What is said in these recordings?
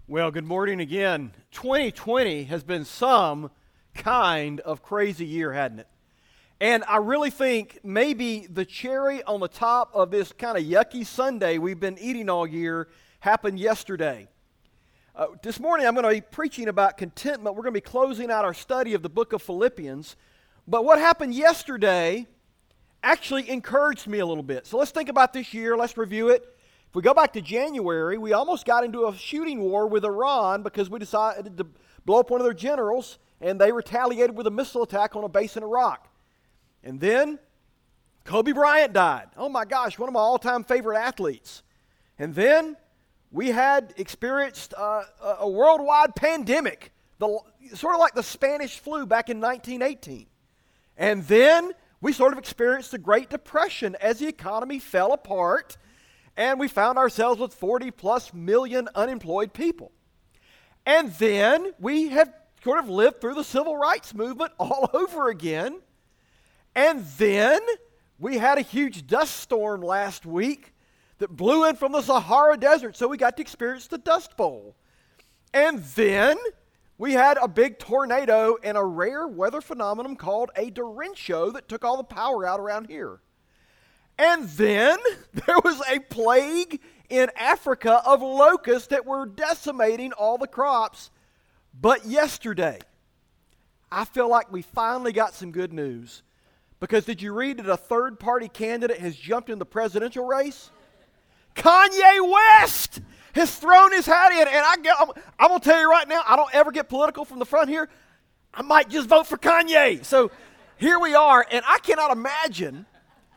Well, good morning again. 2020 has been some kind of crazy year, hadn't it? And I really think maybe the cherry on the top of this kind of yucky sundae we've been eating all year happened yesterday. This morning I'm going to be preaching about contentment. We're going to be closing out our study of the book of Philippians. But what happened yesterday actually encouraged me a little bit. So let's think about this year. Let's review it. If we go back to January, we almost got into a shooting war with Iran because we decided to blow up one of their generals, and they retaliated with a missile attack on a base in Iraq. And then Kobe Bryant died. Oh my gosh, one of my all-time favorite athletes. And then we had experienced a worldwide pandemic, sort of like the Spanish flu back in 1918. And then we sort of experienced the Great Depression as the economy fell apart, and we found ourselves with 40+ million unemployed people. And then we have sort of lived through the civil rights movement all over again. And then we had a huge dust storm last week that blew in from the Sahara Desert, so we got to experience the Dust Bowl. And then we had a big tornado and a rare weather phenomenon called a derecho that took all the power out around here. And then there was a plague in Africa of locusts that were decimating all the crops. But yesterday, I feel like we finally got some good news. Because did you read that a third-party candidate has jumped in the presidential race? Kanye West has thrown his hat in. And I'm going to tell you right now, I don't ever get political from the front here. I might just vote for Kanye. So here we are, and I cannot imagine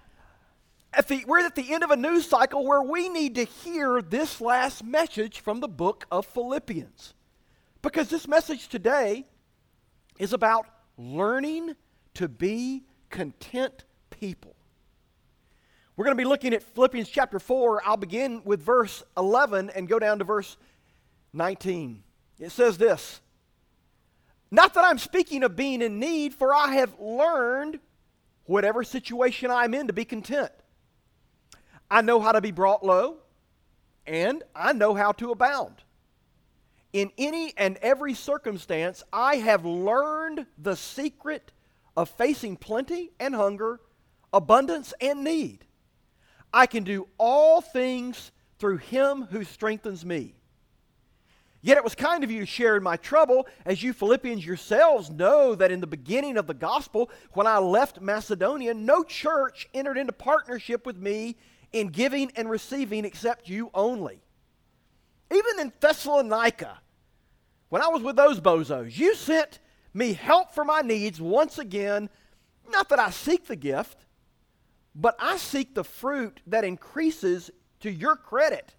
we're at the end of a news cycle where we need to hear this last message from the book of Philippians. Because this message today is about learning to be content people. We're going to be looking at Philippians chapter 4. I'll begin with verse 11 and go down to verse 19. It says this: "Not that I'm speaking of being in need, for I have learned, whatever situation I'm in, to be content. I know how to be brought low, and I know how to abound. In any and every circumstance, I have learned the secret of facing plenty and hunger, abundance and need. I can do all things through Him who strengthens me. Yet it was kind of you to share in my trouble, as you Philippians yourselves know that in the beginning of the gospel, when I left Macedonia, no church entered into partnership with me in giving and receiving except you only. Even in Thessalonica, when I was with those bozos, you sent me help for my needs once again. Not that I seek the gift, but I seek the fruit that increases to your credit.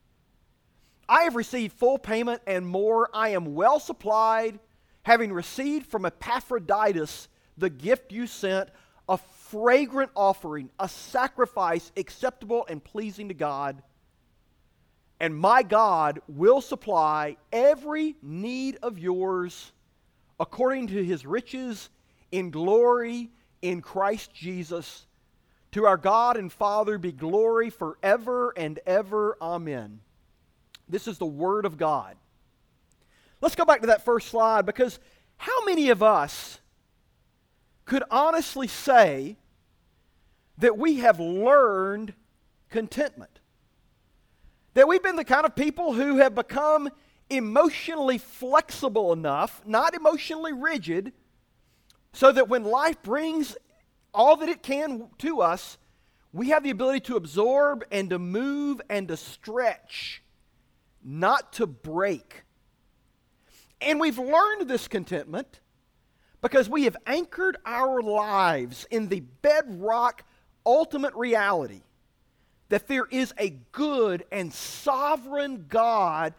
I have received full payment and more. I am well supplied, having received from Epaphroditus the gift you sent, a fragrant offering, a sacrifice acceptable and pleasing to God. And my God will supply every need of yours according to His riches in glory in Christ Jesus. To our God and Father be glory forever and ever. Amen." This is the Word of God. Let's go back to that first slide, because how many of us could honestly say that we have learned contentment? That we've been the kind of people who have become emotionally flexible enough, not emotionally rigid, so that when life brings all that it can to us, we have the ability to absorb and to move and to stretch, not to break. And we've learned this contentment because we have anchored our lives in the bedrock ultimate reality that there is a good and sovereign God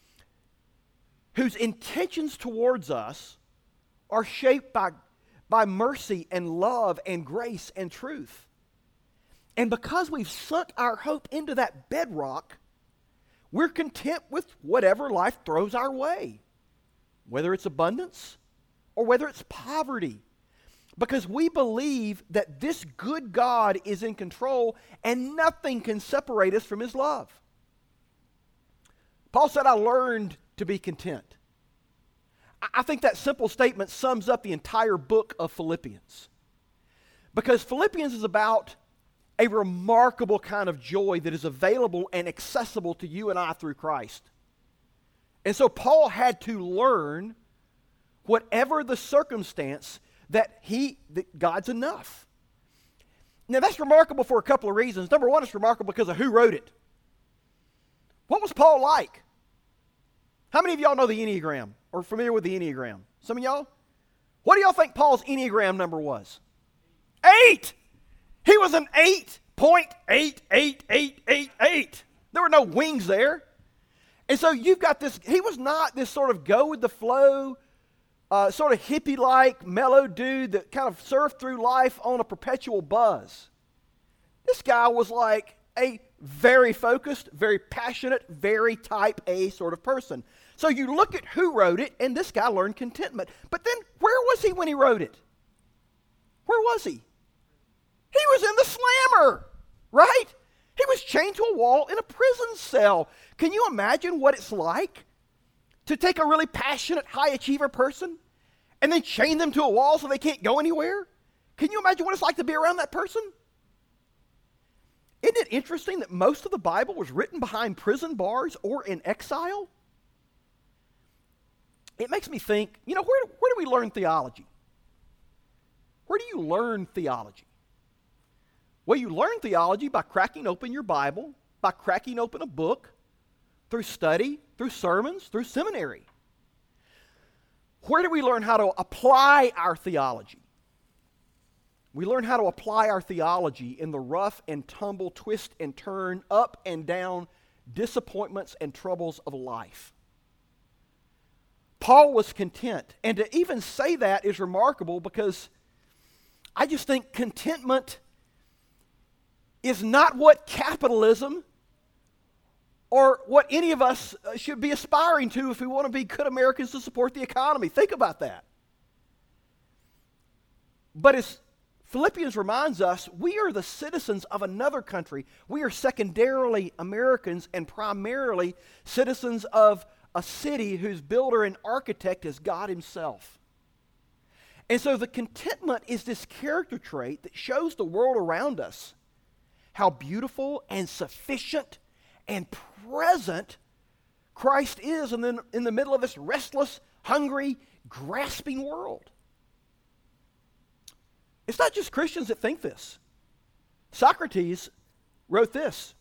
whose intentions towards us are shaped by mercy and love and grace and truth. And because we've sunk our hope into that bedrock, we're content with whatever life throws our way, whether it's abundance or whether it's poverty, because we believe that this good God is in control and nothing can separate us from His love. Paul said, I learned to be content. I think that simple statement sums up the entire book of Philippians. Because Philippians is about a remarkable kind of joy that is available and accessible to you and I through Christ. And so Paul had to learn, whatever the circumstance, that God's enough. Now that's remarkable for a couple of reasons. Number one, it's remarkable because of who wrote it. What was Paul like? How many of y'all know the Enneagram or familiar with the Enneagram? Some of y'all? What do y'all think Paul's Enneagram number was? 8! He was an 8.88888. There were no wings there. And so you've got this, he was not this sort of go with the flow, sort of hippie-like, mellow dude that kind of surfed through life on a perpetual buzz. This guy was like a very focused, very passionate, very type A sort of person. So you look at who wrote it, and this guy learned contentment. But then, where was he when he wrote it? Where was he? He was in the slammer, right? He was chained to a wall in a prison cell. Can you imagine what it's like to take a really passionate, high-achiever person and then chain them to a wall so they can't go anywhere? Can you imagine what it's like to be around that person? Isn't it interesting that most of the Bible was written behind prison bars or in exile? It makes me think, where do we learn theology? Where do you learn theology? Well, you learn theology by cracking open your Bible, by cracking open a book, through study, through sermons, through seminary. Where do we learn how to apply our theology? We learn how to apply our theology in the rough and tumble, twist and turn, up and down disappointments and troubles of life. Paul was content. And to even say that is remarkable because I just think contentment is not what capitalism or what any of us should be aspiring to if we want to be good Americans to support the economy. Think about that. But as Philippians reminds us, we are the citizens of another country. We are secondarily Americans and primarily citizens of a city whose builder and architect is God himself. And so the contentment is this character trait that shows the world around us how beautiful and sufficient and present Christ is in the middle of this restless, hungry, grasping world. It's not just Christians that think this. Socrates wrote this.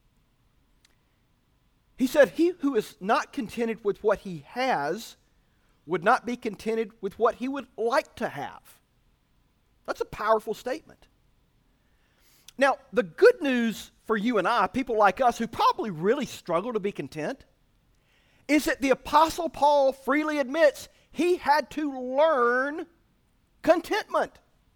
He said, "He who is not contented with what he has would not be contented with what he would like to have." That's a powerful statement. Now, the good news for you and I, people like us who probably really struggle to be content, is that the Apostle Paul freely admits he had to learn contentment.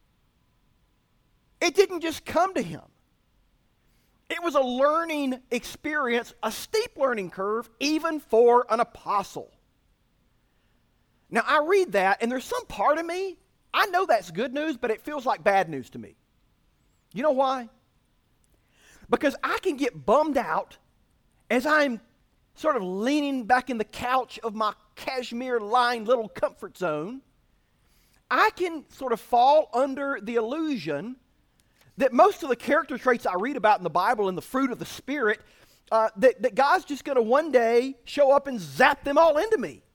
It didn't just come to him. It was a learning experience, a steep learning curve, even for an apostle. Now, I read that, and there's some part of me, I know that's good news, but it feels like bad news to me. You know why? Because I can get bummed out as I'm sort of leaning back in the couch of my cashmere-lined little comfort zone. I can sort of fall under the illusion that most of the character traits I read about in the Bible and the fruit of the Spirit, that God's just going to one day show up and zap them all into me.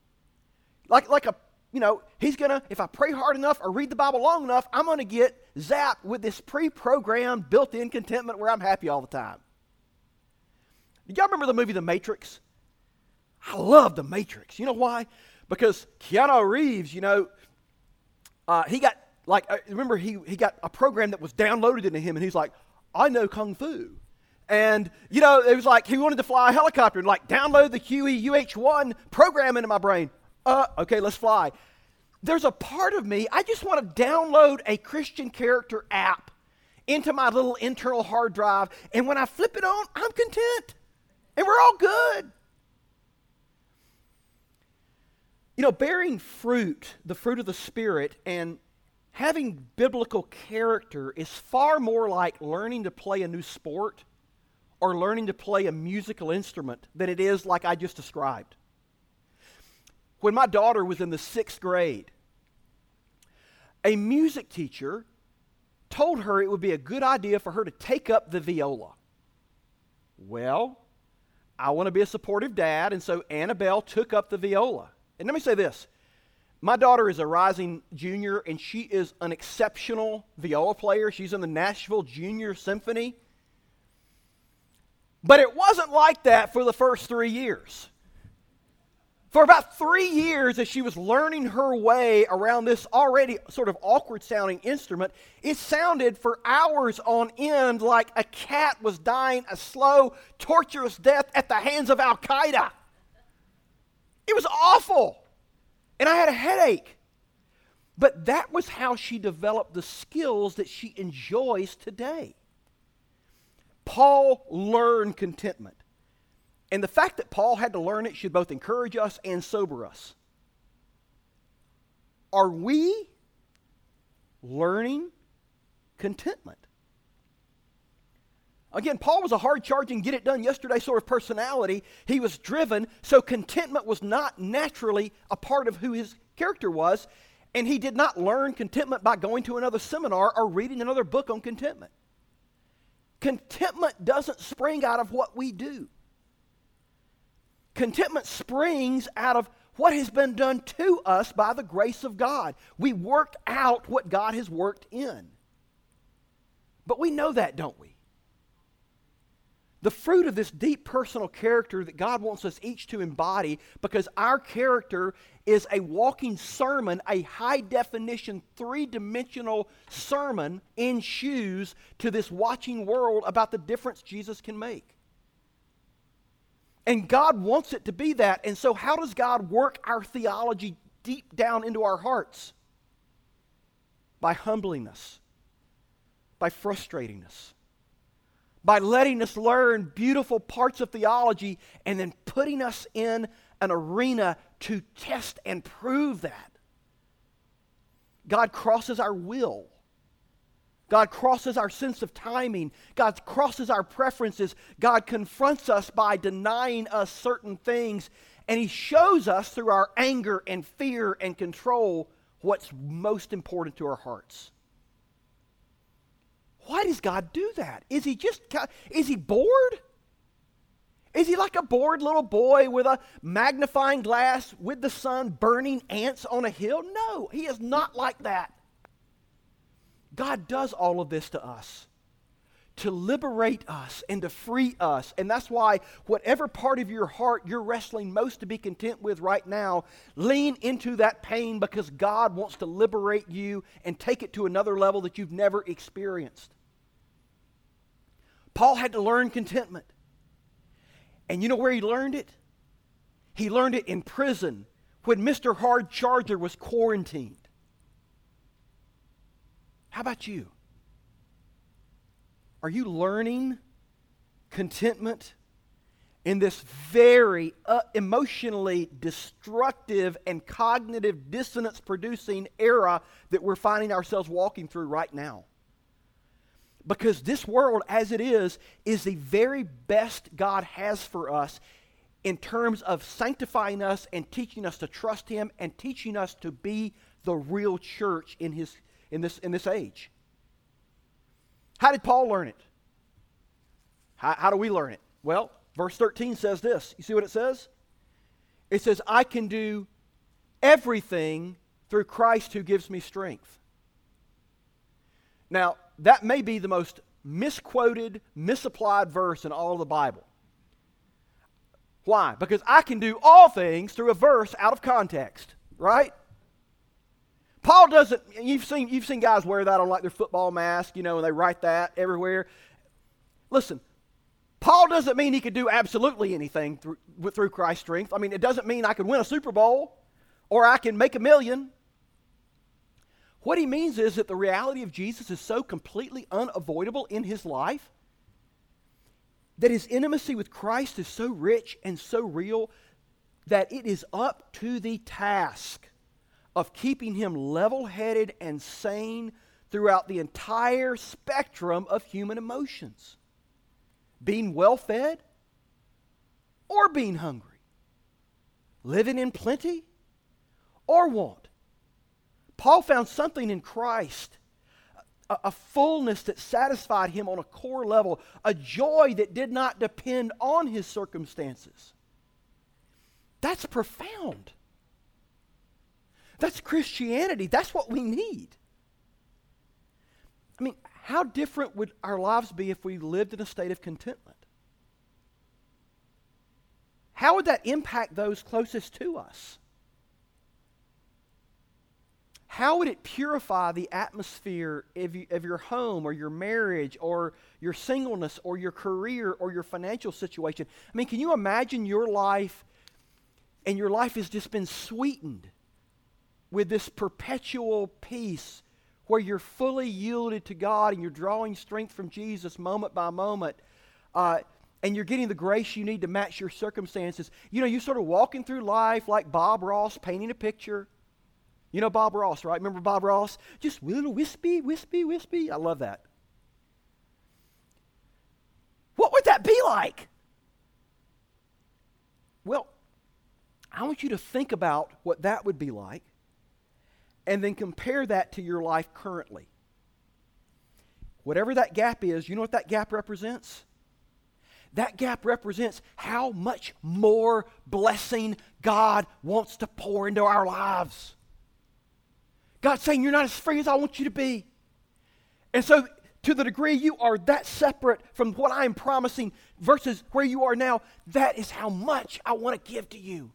He's going to, if I pray hard enough or read the Bible long enough, I'm going to get zapped with this pre-programmed, built-in contentment where I'm happy all the time. Do y'all remember the movie The Matrix? I love The Matrix. You know why? Because Keanu Reeves, he got, remember he got a program that was downloaded into him, and he's like, I know Kung Fu. And, it was like he wanted to fly a helicopter and download the QE UH-1 program into my brain. Okay, let's fly. There's a part of me, I just want to download a Christian character app into my little internal hard drive, and when I flip it on, I'm content. And we're all good. Bearing fruit, the fruit of the Spirit, and having biblical character is far more like learning to play a new sport or learning to play a musical instrument than it is like I just described. when my daughter was in the 6th grade, a music teacher told her it would be a good idea for her to take up the viola. Well, I want to be a supportive dad, and so Annabelle took up the viola. And let me say this. My daughter is a rising junior, and she is an exceptional viola player. She's in the Nashville Junior Symphony. But it wasn't like that for the first 3 years. For about 3 years, as she was learning her way around this already sort of awkward-sounding instrument, it sounded for hours on end like a cat was dying a slow, torturous death at the hands of Al-Qaeda. It was awful. And I had a headache. But that was how she developed the skills that she enjoys today. Paul learned contentment. And the fact that Paul had to learn it should both encourage us and sober us. Are we learning contentment? Again, Paul was a hard-charging, get-it-done-yesterday sort of personality. He was driven, so contentment was not naturally a part of who his character was, and he did not learn contentment by going to another seminar or reading another book on contentment. Contentment doesn't spring out of what we do. Contentment springs out of what has been done to us by the grace of God. We worked out what God has worked in. But we know that, don't we? The fruit of this deep personal character that God wants us each to embody, because our character is a walking sermon, a high-definition, three-dimensional sermon in shoes to this watching world about the difference Jesus can make. And God wants it to be that. And so how does God work our theology deep down into our hearts? By humbling us, by frustrating us, by letting us learn beautiful parts of theology and then putting us in an arena to test and prove that. God crosses our will. God crosses our sense of timing. God crosses our preferences. God confronts us by denying us certain things. And He shows us through our anger and fear and control what's most important to our hearts. Why does God do that? Is He bored? Is He like a bored little boy with a magnifying glass with the sun burning ants on a hill? No, He is not like that. God does all of this to us to liberate us and to free us. And that's why whatever part of your heart you're wrestling most to be content with right now, lean into that pain, because God wants to liberate you and take it to another level that you've never experienced. Paul had to learn contentment. And you know where he learned it? He learned it in prison when Mr. Hard Charger was quarantined. How about you? Are you learning contentment in this very emotionally destructive and cognitive dissonance-producing era that we're finding ourselves walking through right now? Because this world, as it is the very best God has for us in terms of sanctifying us and teaching us to trust Him and teaching us to be the real church in this age. How did Paul learn it? How do we learn it? Well, verse 13 says this. You see what it says? It says, I can do everything through Christ who gives me strength. Now, that may be the most misquoted, misapplied verse in all of the Bible. Why? Because I can do all things through a verse out of context, right? Paul doesn't, you've seen guys wear that on like their football mask, and they write that everywhere. Listen, Paul doesn't mean he could do absolutely anything through Christ's strength. I mean, it doesn't mean I could win a Super Bowl or I can make $1 million. What he means is that the reality of Jesus is so completely unavoidable in his life that his intimacy with Christ is so rich and so real that it is up to the task of keeping him level-headed and sane throughout the entire spectrum of human emotions. Being well-fed or being hungry. Living in plenty or want. Paul found something in Christ, a fullness that satisfied him on a core level, a joy that did not depend on his circumstances. That's profound. That's Christianity. That's what we need. I mean, how different would our lives be if we lived in a state of contentment? How would that impact those closest to us? How would it purify the atmosphere of your home or your marriage or your singleness or your career or your financial situation? I mean, can you imagine your life, and your life has just been sweetened with this perpetual peace where you're fully yielded to God and you're drawing strength from Jesus moment by moment, and you're getting the grace you need to match your circumstances. You know, you're sort of walking through life like Bob Ross painting a picture. You know Bob Ross, right? Remember Bob Ross? Just little wispy, wispy, wispy. I love that. What would that be like? Well, I want you to think about what that would be like and then compare that to your life currently. Whatever that gap is, you know what that gap represents? That gap represents how much more blessing God wants to pour into our lives. God's saying, you're not as free as I want you to be. And so, to the degree you are that separate from what I am promising versus where you are now, that is how much I want to give to you.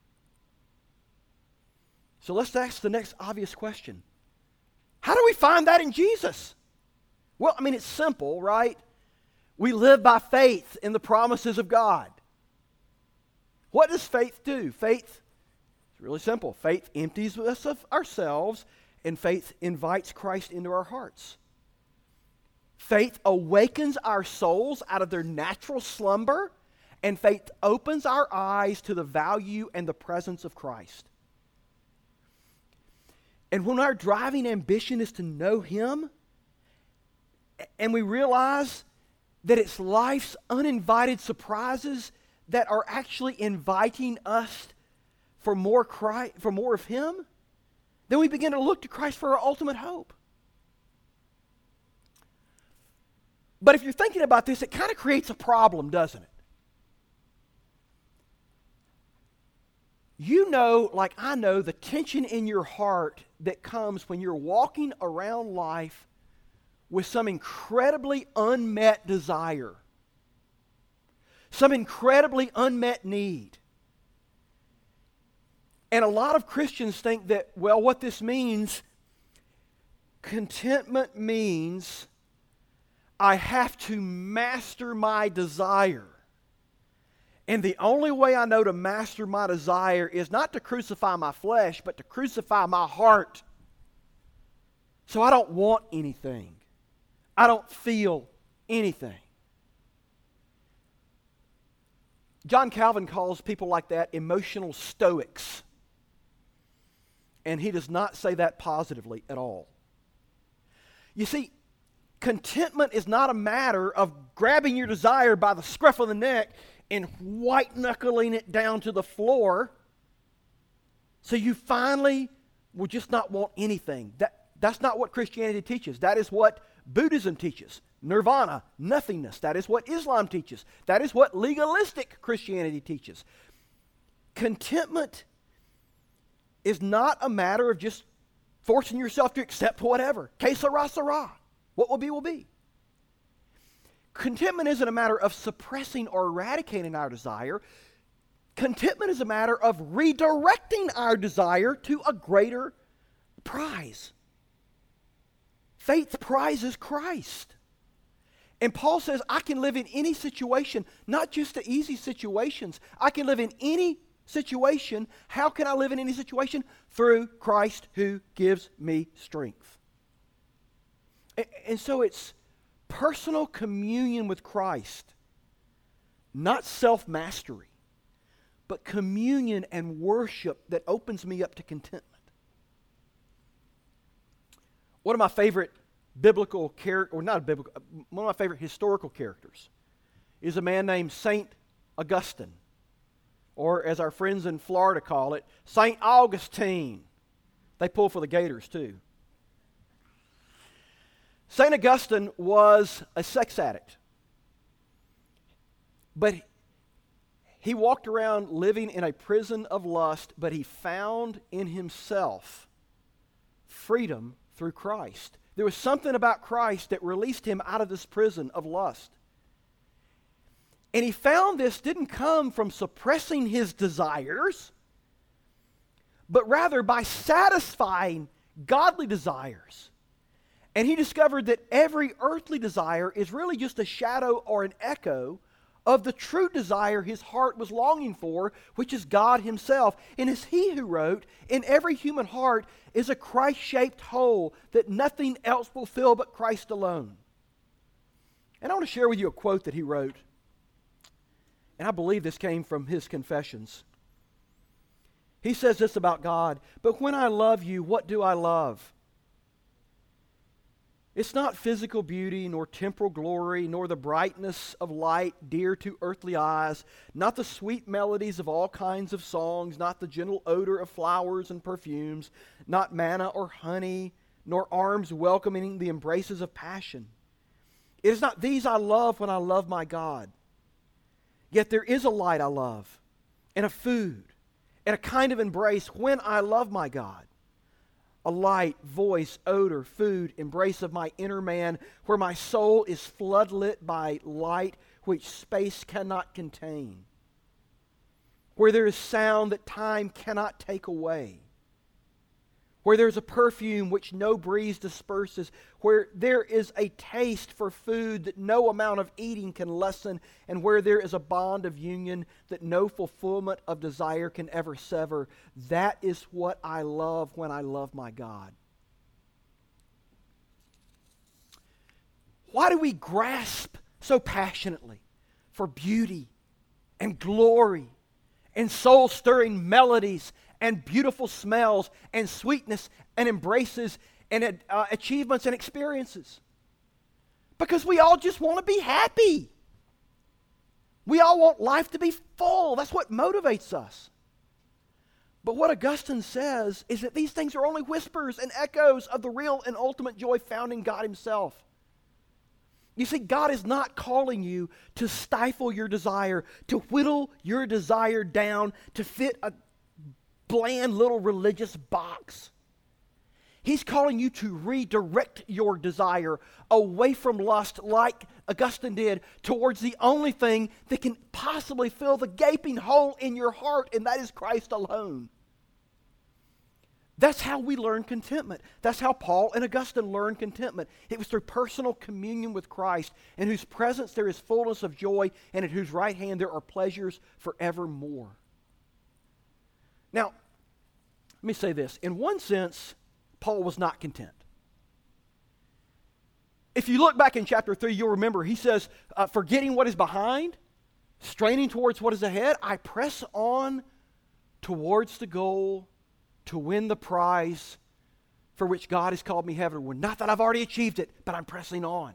So let's ask the next obvious question. How do we find that in Jesus? Well, I mean, it's simple, right? We live by faith in the promises of God. What does faith do? Faith, it's really simple. Faith empties us of ourselves, and faith invites Christ into our hearts. Faith awakens our souls out of their natural slumber, and faith opens our eyes to the value and the presence of Christ. And when our driving ambition is to know Him, and we realize that it's life's uninvited surprises that are actually inviting us for more of Him, then we begin to look to Christ for our ultimate hope. But if you're thinking about this, it kind of creates a problem, doesn't it? You know, like I know, the tension in your heart that comes when you're walking around life with some incredibly unmet desire, some incredibly unmet need. And a lot of Christians think that, well, what this means, contentment means I have to master my desire. And the only way I know to master my desire is not to crucify my flesh, but to crucify my heart. So I don't want anything. I don't feel anything. John Calvin calls people like that emotional stoics. And he does not say that positively at all. You see, contentment is not a matter of grabbing your desire by the scruff of the neck and white-knuckling it down to the floor so you finally will just not want anything. That's not what Christianity teaches. That is what Buddhism teaches. Nirvana, nothingness. That is what Islam teaches. That is what legalistic Christianity teaches. Contentment is not a matter of just forcing yourself to accept whatever. Que sera, sera. What will be, will be. Contentment isn't a matter of suppressing or eradicating our desire. Contentment is a matter of redirecting our desire to a greater prize. Faith prizes Christ. And Paul says, I can live in any situation, not just the easy situations. I can live in any situation. How can I live in any situation? Through Christ who gives me strength. And so it's personal communion with Christ, not self-mastery, but communion and worship that opens me up to contentment. One of my favorite biblical characters, or not biblical, one of my favorite historical characters is a man named Saint Augustine, or as our friends in Florida call it, Saint Augustine. They pull for the Gators too. St. Augustine was a sex addict. But he walked around living in a prison of lust, but he found in himself freedom through Christ. There was something about Christ that released him out of this prison of lust. And he found this didn't come from suppressing his desires, but rather by satisfying godly desires. And he discovered that every earthly desire is really just a shadow or an echo of the true desire his heart was longing for, which is God himself. And as he who wrote, in every human heart is a Christ-shaped hole that nothing else will fill but Christ alone. And I want to share with you a quote that he wrote. And I believe this came from his Confessions. He says this about God: "But when I love you, what do I love? It's not physical beauty, nor temporal glory, nor the brightness of light dear to earthly eyes, not the sweet melodies of all kinds of songs, not the gentle odor of flowers and perfumes, not manna or honey, nor arms welcoming the embraces of passion. It is not these I love when I love my God. Yet there is a light I love, and a food, and a kind of embrace when I love my God. A light, voice, odor, food, embrace of my inner man, where my soul is floodlit by light which space cannot contain. Where there is sound that time cannot take away. Where there is a perfume which no breeze disperses. Where there is a taste for food that no amount of eating can lessen. And where there is a bond of union that no fulfillment of desire can ever sever. That is what I love when I love my God." Why do we grasp so passionately for beauty and glory and soul-stirring melodies and beautiful smells and sweetness and embraces and achievements and experiences? Because we all just want to be happy. We all want life to be full. That's what motivates us. But what Augustine says is that these things are only whispers and echoes of the real and ultimate joy found in God himself. You see, God is not calling you to stifle your desire, to whittle your desire down to fit a bland little religious box. He's calling you to redirect your desire away from lust, like Augustine did, towards the only thing that can possibly fill the gaping hole in your heart, and that is Christ alone. That's how we learn contentment. That's how Paul and Augustine learned contentment. It was through personal communion with Christ, in whose presence there is fullness of joy, and at whose right hand there are pleasures forevermore. Now, let me say this. In one sense, Paul was not content. If you look back in chapter 3, you'll remember he says, forgetting what is behind, straining towards what is ahead, I press on towards the goal to win the prize for which God has called me heavenward. Not that I've already achieved it, but I'm pressing on.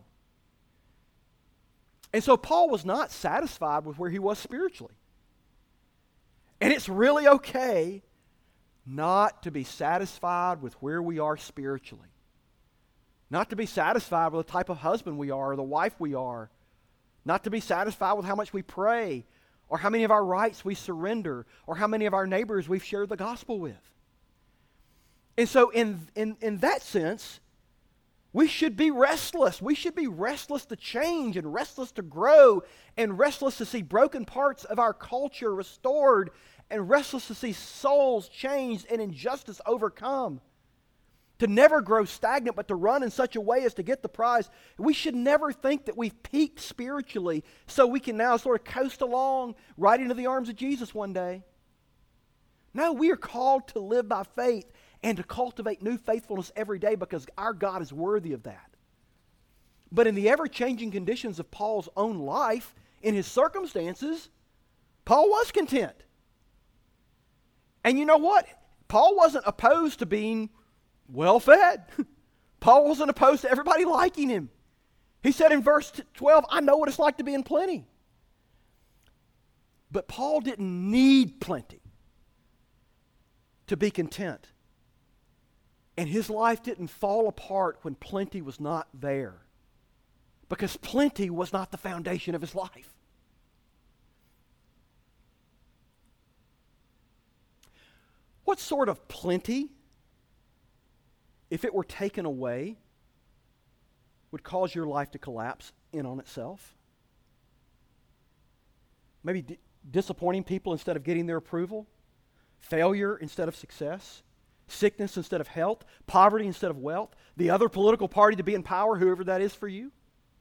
And so Paul was not satisfied with where he was spiritually. And it's really okay not to be satisfied with where we are spiritually. Not to be satisfied with the type of husband we are or the wife we are. Not to be satisfied with how much we pray or how many of our rights we surrender or how many of our neighbors we've shared the gospel with. And so in that sense, we should be restless. We should be restless to change and restless to grow and restless to see broken parts of our culture restored and restless to see souls changed and injustice overcome. To never grow stagnant, but to run in such a way as to get the prize. We should never think that we've peaked spiritually so we can now sort of coast along right into the arms of Jesus one day. No, we are called to live by faith and to cultivate new faithfulness every day because our God is worthy of that. But in the ever-changing conditions of Paul's own life, in his circumstances, Paul was content. And you know what? Paul wasn't opposed to being well-fed. Paul wasn't opposed to everybody liking him. He said in verse 12, I know what it's like to be in plenty. But Paul didn't need plenty to be content. And his life didn't fall apart when plenty was not there, because plenty was not the foundation of his life. What sort of plenty, if it were taken away, would cause your life to collapse in on itself? Maybe disappointing people instead of getting their approval, failure instead of success, sickness instead of health, poverty instead of wealth, the other political party to be in power, whoever that is for you.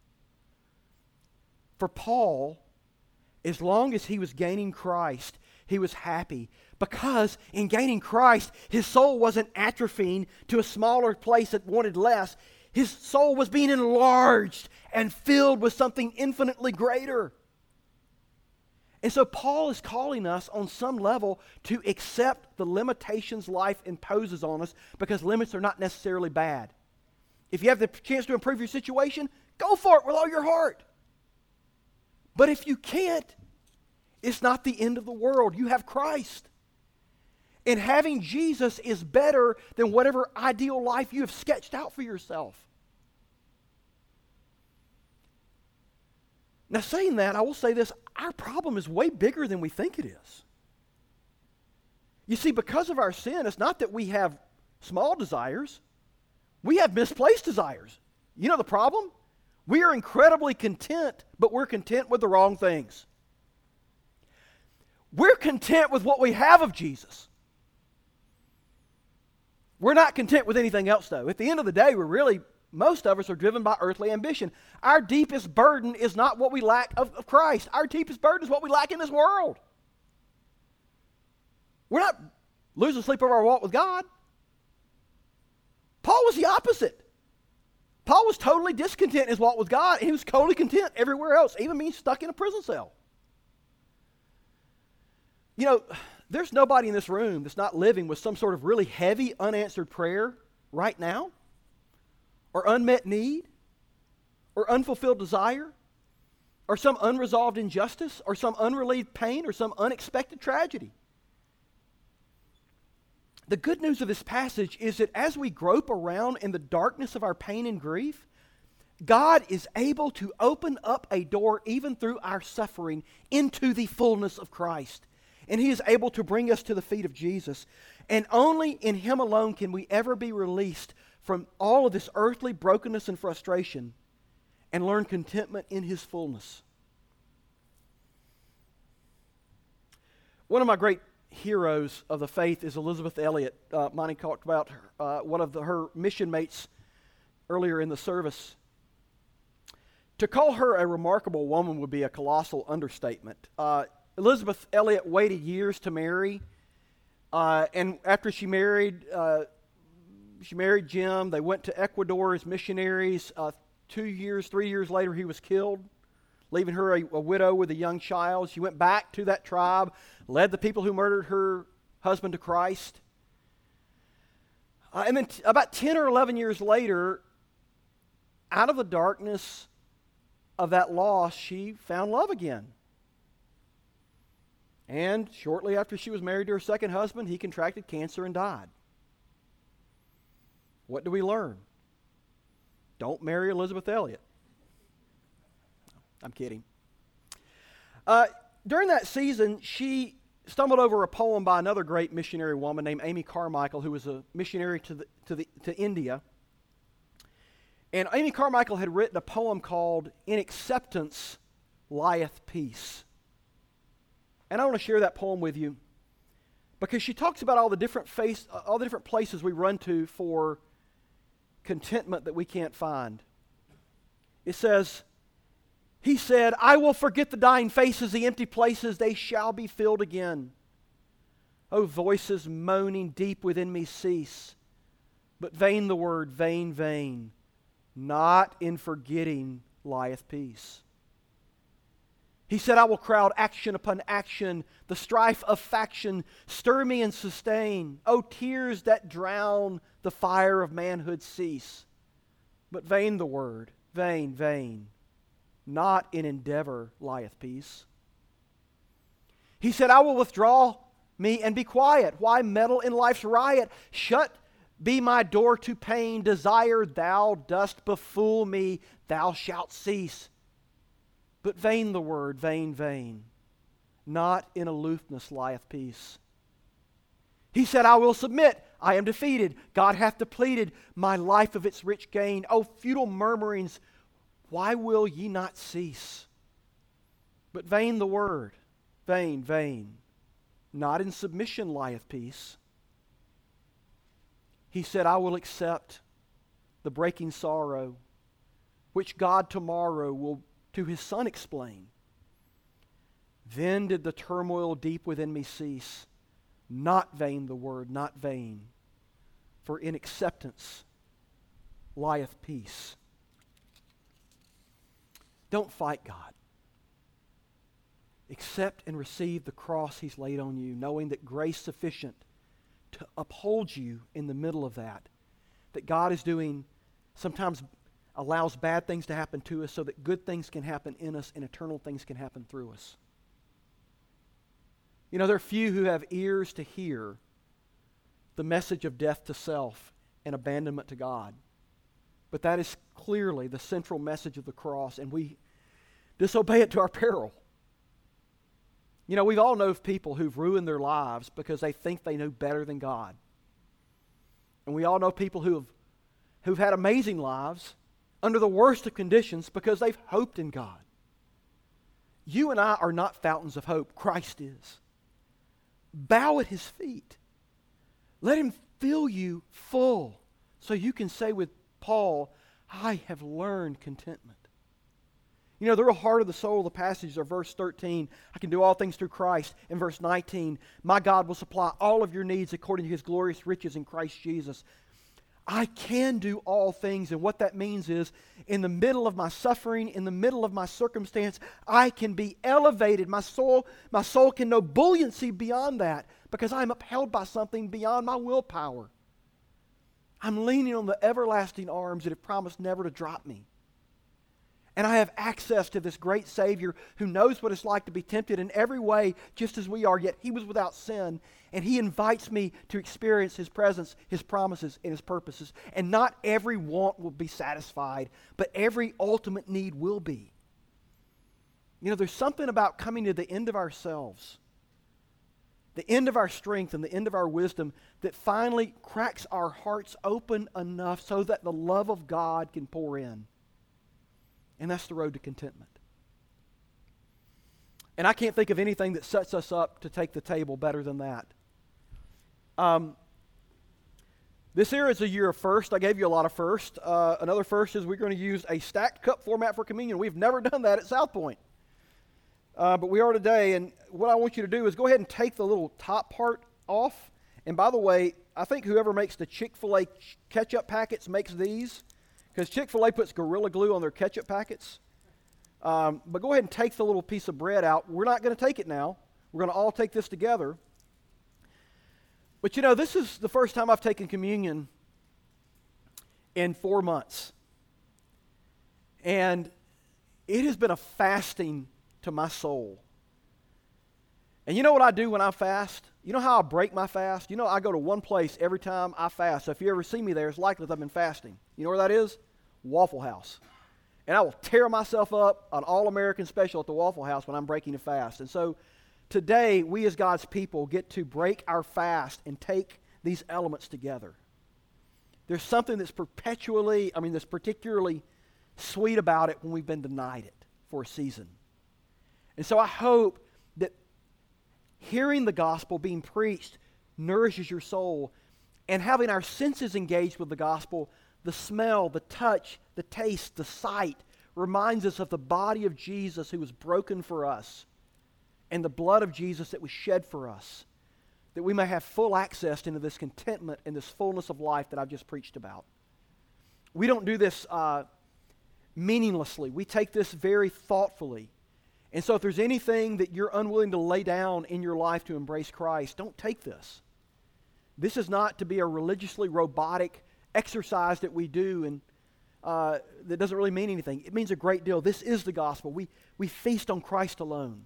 For Paul, as long as he was gaining Christ, he was happy, because in gaining Christ, his soul wasn't atrophying to a smaller place that wanted less. His soul was being enlarged and filled with something infinitely greater. And so Paul is calling us on some level to accept the limitations life imposes on us, because limits are not necessarily bad. If you have the chance to improve your situation, go for it with all your heart. But if you can't, it's not the end of the world. You have Christ. And having Jesus is better than whatever ideal life you have sketched out for yourself. Now, saying that, I will say this: our problem is way bigger than we think it is. You see, because of our sin, it's not that we have small desires. We have misplaced desires. You know the problem? We are incredibly content, but we're content with the wrong things. We're content with what we have of Jesus. We're not content with anything else, though. At the end of the day, most of us are driven by earthly ambition. Our deepest burden is not what we lack of Christ. Our deepest burden is what we lack in this world. We're not losing sleep over our walk with God. Paul was the opposite. Paul was totally discontent in his walk with God, and he was totally content everywhere else, even being stuck in a prison cell. You know, there's nobody in this room that's not living with some sort of really heavy unanswered prayer right now, or unmet need, or unfulfilled desire, or some unresolved injustice, or some unrelieved pain, or some unexpected tragedy. The good news of this passage is that as we grope around in the darkness of our pain and grief, God is able to open up a door even through our suffering into the fullness of Christ. And He is able to bring us to the feet of Jesus. And only in Him alone can we ever be released from all of this earthly brokenness and frustration and learn contentment in His fullness. One of my great heroes of the faith is Elisabeth Elliot. Monty talked about one of her mission mates earlier in the service. To call her a remarkable woman would be a colossal understatement. Elisabeth Elliot waited years to marry, and after she married Jim. They went to Ecuador as missionaries. 3 years later, he was killed, leaving her a widow with a young child. She went back to that tribe, led the people who murdered her husband to Christ. And then about 10 or 11 years later, out of the darkness of that loss, she found love again. And shortly after she was married to her second husband, he contracted cancer and died. What do we learn? Don't marry Elisabeth Elliot. I'm kidding. During that season, she stumbled over a poem by another great missionary woman named Amy Carmichael, who was a missionary to India. And Amy Carmichael had written a poem called "In Acceptance Lieth Peace." And I want to share that poem with you because she talks about all the different places we run to for contentment that we can't find. It says, "He said, I will forget the dying faces, the empty places, they shall be filled again. O voices moaning deep within me cease, but vain the word, vain, vain, not in forgetting lieth peace. He said, I will crowd action upon action, the strife of faction, stir me and sustain. O tears that drown the fire of manhood cease. But vain the word, vain, vain, not in endeavor lieth peace. He said, I will withdraw me and be quiet. Why meddle in life's riot? Shut be my door to pain. Desire thou dost befool me, thou shalt cease. But vain the word, vain, vain. Not in aloofness lieth peace. He said, I will submit. I am defeated. God hath depleted my life of its rich gain. O futile murmurings, why will ye not cease? But vain the word, vain, vain. Not in submission lieth peace. He said, I will accept the breaking sorrow, which God tomorrow will to his Son explain. Then did the turmoil deep within me cease. Not vain the word, not vain. For in acceptance lieth peace. Don't fight God. Accept and receive the cross he's laid on you, knowing that grace sufficient to uphold you in the middle of that. That God is doing, sometimes allows bad things to happen to us so that good things can happen in us and eternal things can happen through us. You know, there are few who have ears to hear the message of death to self and abandonment to God. But that is clearly the central message of the cross, and we disobey it to our peril. You know, we've all known people who've ruined their lives because they think they know better than God. And we all know people who've had amazing lives under the worst of conditions because they've hoped in God. You and I are not fountains of hope. Christ is. Bow at his feet. Let him fill you full so you can say with Paul, I have learned contentment. You know, the real heart of the soul of the passage are verse 13, I can do all things through Christ. And verse 19, my God will supply all of your needs according to his glorious riches in Christ Jesus. I can do all things, and what that means is, in the middle of my suffering, in the middle of my circumstance, I can be elevated. My soul can know buoyancy beyond that because I'm upheld by something beyond my willpower. I'm leaning on the everlasting arms that have promised never to drop me. And I have access to this great Savior who knows what it's like to be tempted in every way just as we are, yet he was without sin. And he invites me to experience his presence, his promises, and his purposes. And not every want will be satisfied, but every ultimate need will be. You know, there's something about coming to the end of ourselves, the end of our strength and the end of our wisdom that finally cracks our hearts open enough so that the love of God can pour in. And that's the road to contentment. And I can't think of anything that sets us up to take the table better than that. This year is a year of first. I gave you a lot of first. Another first is we're going to use a stacked cup format for communion. We've never done that at South Point. But we are today. And what I want you to do is go ahead and take the little top part off. And by the way, I think whoever makes the Chick-fil-A ketchup packets makes these. Because Chick-fil-A puts Gorilla Glue on their ketchup packets. But go ahead and take the little piece of bread out. We're not going to take it now. We're going to all take this together. But you know, this is the first time I've taken communion in 4 months. And it has been a fasting to my soul. And you know what I do when I fast? You know how I break my fast? You know, I go to one place every time I fast. So if you ever see me there, it's likely that I've been fasting. You know where that is? Waffle House. And I will tear myself up on All-American Special at the Waffle House when I'm breaking a fast. And so today, we as God's people get to break our fast and take these elements together. There's something that's that's particularly sweet about it when we've been denied it for a season. And so I hope that hearing the gospel being preached nourishes your soul, and having our senses engaged with the gospel, the smell, the touch, the taste, the sight, reminds us of the body of Jesus who was broken for us and the blood of Jesus that was shed for us, that we may have full access into this contentment and this fullness of life that I've just preached about. We don't do this meaninglessly. We take this very thoughtfully. And so if there's anything that you're unwilling to lay down in your life to embrace Christ, don't take this. This is not to be a religiously robotic exercise that we do and that doesn't really mean anything. It means a great deal. This is the gospel. We feast on Christ alone.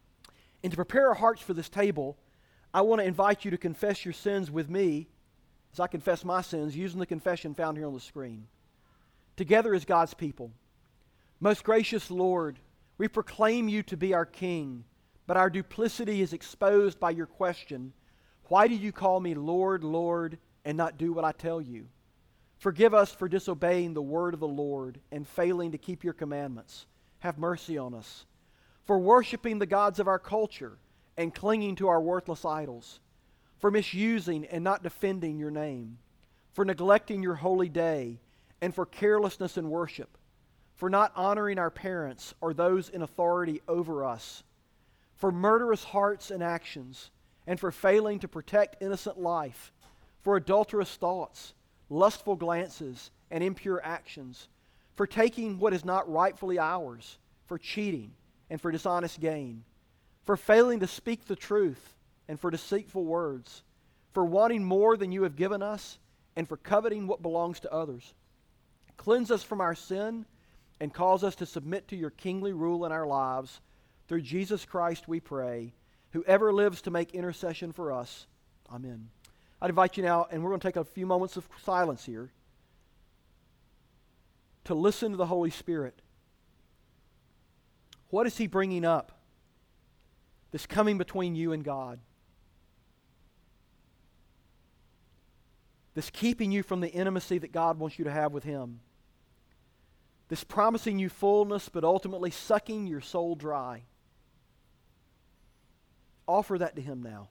And to prepare our hearts for this table, I want to invite you to confess your sins with me as I confess my sins using the confession found here on the screen. Together as God's people, most gracious Lord, we proclaim you to be our King, but our duplicity is exposed by your question, why do you call me Lord, Lord, and not do what I tell you? Forgive us for disobeying the word of the Lord and failing to keep your commandments. Have mercy on us. For worshiping the gods of our culture and clinging to our worthless idols. For misusing and not defending your name. For neglecting your holy day and for carelessness in worship. For not honoring our parents or those in authority over us. For murderous hearts and actions and for failing to protect innocent life. For adulterous thoughts, lustful glances, and impure actions, for taking what is not rightfully ours, for cheating, and for dishonest gain, for failing to speak the truth, and for deceitful words, for wanting more than you have given us, and for coveting what belongs to others. Cleanse us from our sin, and cause us to submit to your kingly rule in our lives. Through Jesus Christ we pray, who ever lives to make intercession for us. Amen. I'd invite you now, and we're going to take a few moments of silence here, to listen to the Holy Spirit. What is He bringing up that's coming between you and God? That's keeping you from the intimacy that God wants you to have with Him. That's promising you fullness, but ultimately sucking your soul dry. Offer that to Him now.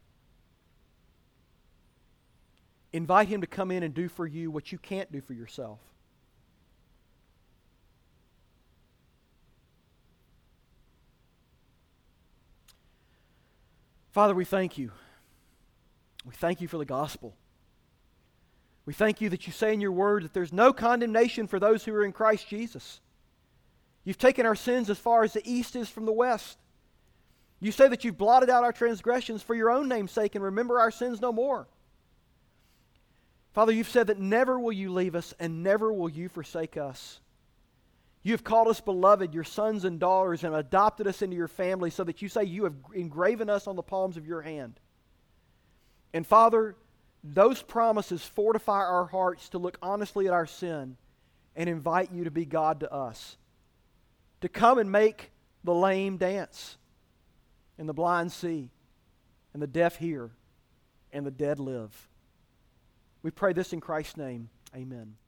Invite Him to come in and do for you what you can't do for yourself. Father, we thank you. We thank you for the gospel. We thank you that you say in your word that there's no condemnation for those who are in Christ Jesus. You've taken our sins as far as the east is from the west. You say that you've blotted out our transgressions for your own name's sake and remember our sins no more. Father, you've said that never will you leave us and never will you forsake us. You have called us beloved, your sons and daughters, and adopted us into your family so that you say you have engraven us on the palms of your hand. And Father, those promises fortify our hearts to look honestly at our sin and invite you to be God to us. To come and make the lame dance, and the blind see, and the deaf hear, and the dead live. We pray this in Christ's name. Amen.